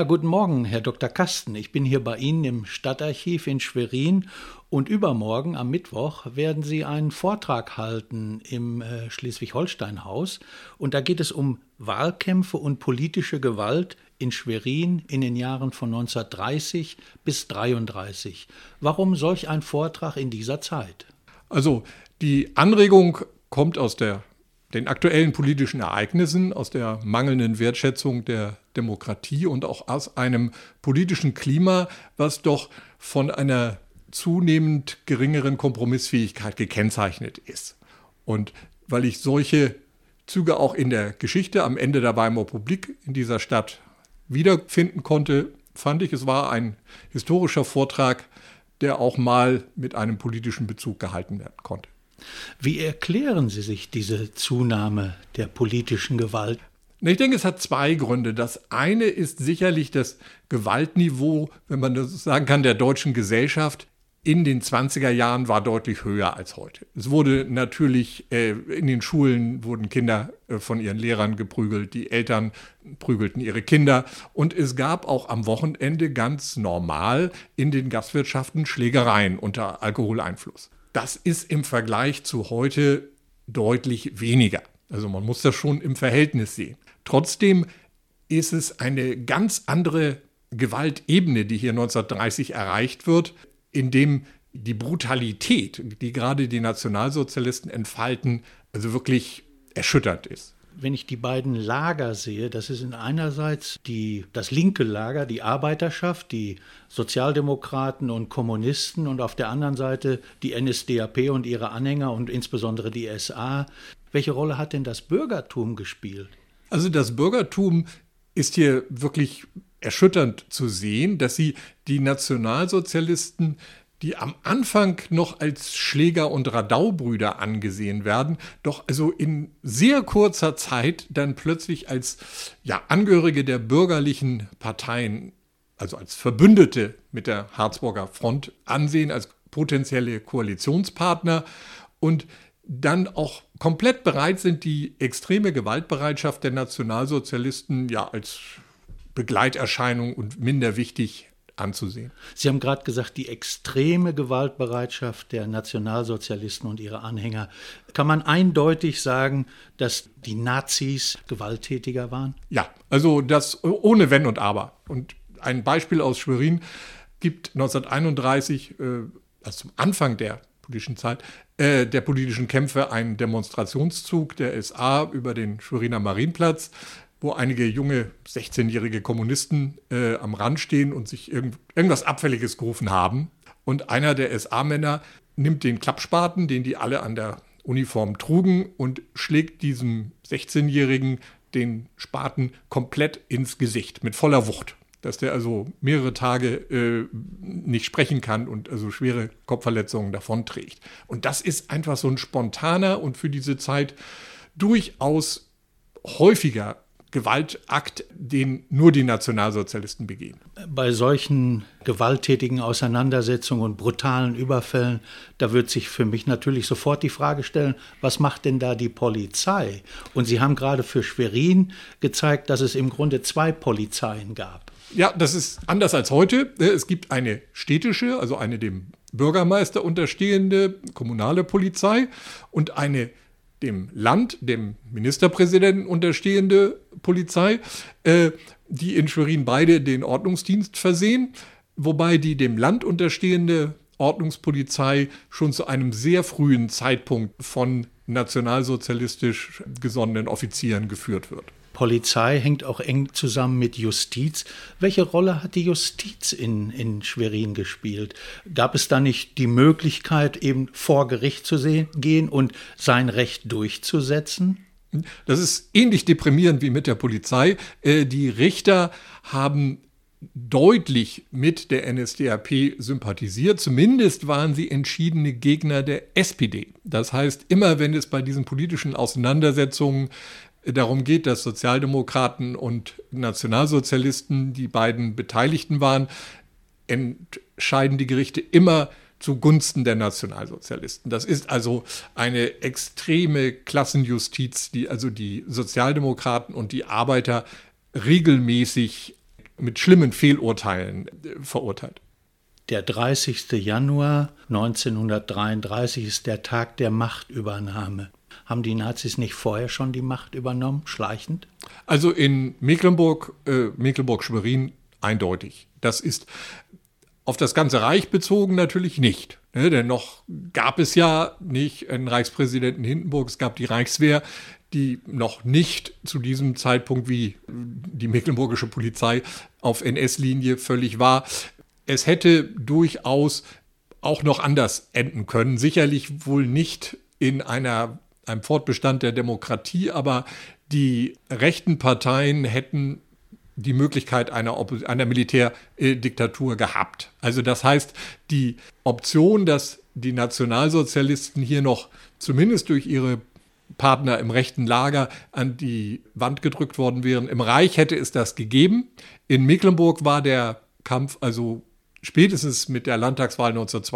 Ja, guten Morgen, Herr Dr. Kasten. Ich bin hier bei Ihnen im Stadtarchiv in Schwerin und übermorgen am Mittwoch werden Sie einen Vortrag halten im Schleswig-Holstein-Haus. Und da geht es um Wahlkämpfe und politische Gewalt in Schwerin in den Jahren von 1930 bis 1933. Warum solch ein Vortrag in dieser Zeit? Also die Anregung kommt aus den aktuellen politischen Ereignissen, aus der mangelnden Wertschätzung der Demokratie und auch aus einem politischen Klima, was doch von einer zunehmend geringeren Kompromissfähigkeit gekennzeichnet ist. Und weil ich solche Züge auch in der Geschichte am Ende der Weimarer Republik in dieser Stadt wiederfinden konnte, fand ich, es war ein historischer Vortrag, der auch mal mit einem politischen Bezug gehalten werden konnte. Wie erklären Sie sich diese Zunahme der politischen Gewalt? Ich denke, es hat zwei Gründe. Das eine ist sicherlich das Gewaltniveau, wenn man das sagen kann, der deutschen Gesellschaft in den 20er Jahren war deutlich höher als heute. Es wurde natürlich, in den Schulen wurden Kinder von ihren Lehrern geprügelt, die Eltern prügelten ihre Kinder und es gab auch am Wochenende ganz normal in den Gastwirtschaften Schlägereien unter Alkoholeinfluss. Das ist im Vergleich zu heute deutlich weniger. Also man muss das schon im Verhältnis sehen. Trotzdem ist es eine ganz andere Gewaltebene, die hier 1930 erreicht wird, indem die Brutalität, die gerade die Nationalsozialisten entfalten, also wirklich erschütternd ist. Wenn ich die beiden Lager sehe, das ist einerseits das linke Lager, die Arbeiterschaft, die Sozialdemokraten und Kommunisten und auf der anderen Seite die NSDAP und ihre Anhänger und insbesondere die SA. Welche Rolle hat denn das Bürgertum gespielt? Also das Bürgertum ist hier wirklich erschütternd zu sehen, dass sie die Nationalsozialisten, die am Anfang noch als Schläger- und Radaubrüder angesehen werden, doch also in sehr kurzer Zeit dann plötzlich als Angehörige der bürgerlichen Parteien, also als Verbündete mit der Harzburger Front ansehen, als potenzielle Koalitionspartner und dann auch komplett bereit sind, die extreme Gewaltbereitschaft der Nationalsozialisten als Begleiterscheinung und minder wichtig anzusehen. Sie haben gerade gesagt, die extreme Gewaltbereitschaft der Nationalsozialisten und ihrer Anhänger. Kann man eindeutig sagen, dass die Nazis gewalttätiger waren? Ja, also das ohne Wenn und Aber. Und ein Beispiel aus Schwerin gibt 1931, also zum Anfang der politischen Zeit, der politischen Kämpfe, einen Demonstrationszug der SA über den Schweriner Marienplatz, wo einige junge 16-jährige Kommunisten am Rand stehen und sich irgendwas Abfälliges gerufen haben. Und einer der SA-Männer nimmt den Klappspaten, den die alle an der Uniform trugen, und schlägt diesem 16-Jährigen den Spaten komplett ins Gesicht mit voller Wucht, dass der also mehrere Tage nicht sprechen kann und also schwere Kopfverletzungen davonträgt. Und das ist einfach so ein spontaner und für diese Zeit durchaus häufiger Gewaltakt, den nur die Nationalsozialisten begehen. Bei solchen gewalttätigen Auseinandersetzungen und brutalen Überfällen, da wird sich für mich natürlich sofort die Frage stellen, was macht denn da die Polizei? Und Sie haben gerade für Schwerin gezeigt, dass es im Grunde 2 Polizeien gab. Ja, das ist anders als heute. Es gibt eine städtische, also eine dem Bürgermeister unterstehende kommunale Polizei und eine dem Land, dem Ministerpräsidenten unterstehende Polizei, die in Schwerin beide den Ordnungsdienst versehen, wobei die dem Land unterstehende Ordnungspolizei schon zu einem sehr frühen Zeitpunkt von nationalsozialistisch gesonnenen Offizieren geführt wird. Polizei hängt auch eng zusammen mit Justiz. Welche Rolle hat die Justiz in Schwerin gespielt? Gab es da nicht die Möglichkeit, eben vor Gericht zu gehen und sein Recht durchzusetzen? Das ist ähnlich deprimierend wie mit der Polizei. Die Richter haben deutlich mit der NSDAP sympathisiert. Zumindest waren sie entschiedene Gegner der SPD. Das heißt, immer wenn es bei diesen politischen Auseinandersetzungen darum geht, dass Sozialdemokraten und Nationalsozialisten, die beiden Beteiligten waren, entscheiden die Gerichte immer zugunsten der Nationalsozialisten. Das ist also eine extreme Klassenjustiz, die also die Sozialdemokraten und die Arbeiter regelmäßig mit schlimmen Fehlurteilen verurteilt. Der 30. Januar 1933 ist der Tag der Machtübernahme. Haben die Nazis nicht vorher schon die Macht übernommen, schleichend? Also in Mecklenburg-Schwerin eindeutig. Das ist auf das ganze Reich bezogen natürlich nicht. Denn noch gab es ja nicht einen Reichspräsidenten Hindenburg, es gab die Reichswehr, die noch nicht zu diesem Zeitpunkt wie die mecklenburgische Polizei auf NS-Linie völlig war. Es hätte durchaus auch noch anders enden können. Sicherlich wohl nicht in einem Fortbestand der Demokratie, aber die rechten Parteien hätten die Möglichkeit einer Militärdiktatur gehabt. Also das heißt, die Option, dass die Nationalsozialisten hier noch zumindest durch ihre Partner im rechten Lager an die Wand gedrückt worden wären, im Reich hätte es das gegeben. In Mecklenburg war der Kampf also spätestens mit der Landtagswahl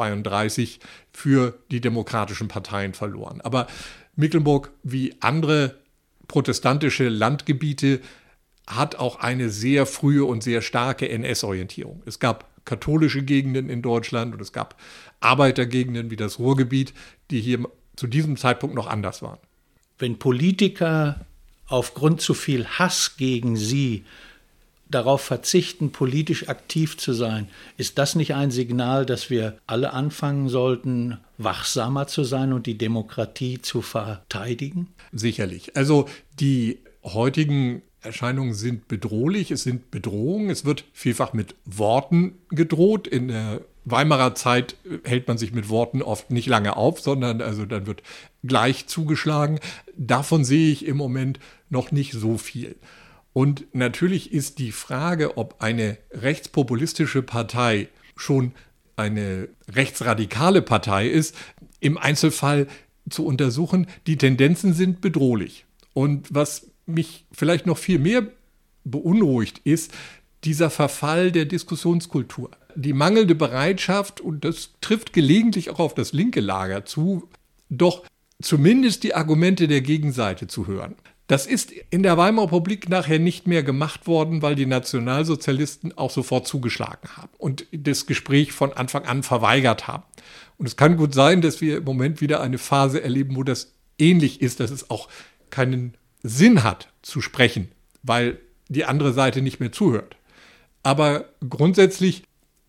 1932 für die demokratischen Parteien verloren. Aber Mecklenburg wie andere protestantische Landgebiete hat auch eine sehr frühe und sehr starke NS-Orientierung. Es gab katholische Gegenden in Deutschland und es gab Arbeitergegenden wie das Ruhrgebiet, die hier zu diesem Zeitpunkt noch anders waren. Wenn Politiker aufgrund zu viel Hass gegen sie darauf verzichten, politisch aktiv zu sein, ist das nicht ein Signal, dass wir alle anfangen sollten, wachsamer zu sein und die Demokratie zu verteidigen? Sicherlich. Also die heutigen Erscheinungen sind bedrohlich, es sind Bedrohungen, es wird vielfach mit Worten gedroht. In der Weimarer Zeit hält man sich mit Worten oft nicht lange auf, sondern also dann wird gleich zugeschlagen. Davon sehe ich im Moment noch nicht so viel. Und natürlich ist die Frage, ob eine rechtspopulistische Partei schon eine rechtsradikale Partei ist, im Einzelfall zu untersuchen. Die Tendenzen sind bedrohlich. Und was mich vielleicht noch viel mehr beunruhigt, ist dieser Verfall der Diskussionskultur. Die mangelnde Bereitschaft, und das trifft gelegentlich auch auf das linke Lager zu, doch zumindest die Argumente der Gegenseite zu hören. Das ist in der Weimarer Republik nachher nicht mehr gemacht worden, weil die Nationalsozialisten auch sofort zugeschlagen haben und das Gespräch von Anfang an verweigert haben. Und es kann gut sein, dass wir im Moment wieder eine Phase erleben, wo das ähnlich ist, dass es auch keinen Sinn hat zu sprechen, weil die andere Seite nicht mehr zuhört. Aber grundsätzlich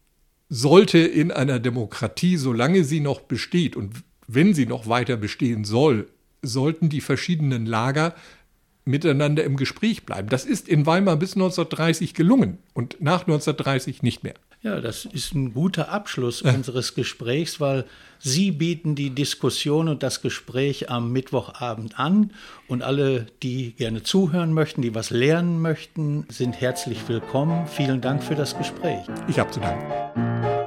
sollte in einer Demokratie, solange sie noch besteht und wenn sie noch weiter bestehen soll, sollten die verschiedenen Lager miteinander im Gespräch bleiben. Das ist in Weimar bis 1930 gelungen und nach 1930 nicht mehr. Ja, das ist ein guter Abschluss unseres Gesprächs, weil Sie bieten die Diskussion und das Gespräch am Mittwochabend an und alle, die gerne zuhören möchten, die was lernen möchten, sind herzlich willkommen. Vielen Dank für das Gespräch. Ich habe zu danken.